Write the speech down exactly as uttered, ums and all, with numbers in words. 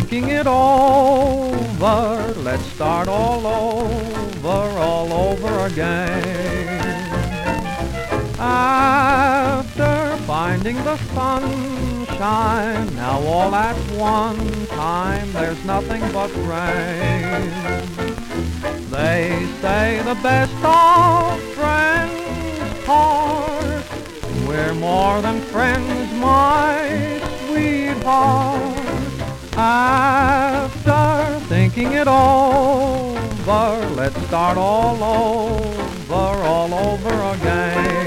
thinking it over, let's start all over, all over again. After finding the sunshine, now all at one time there's nothing but rain. They say the best of friends part, we're more than friends, my sweetheart. After thinking it over, let's start all over, all over again.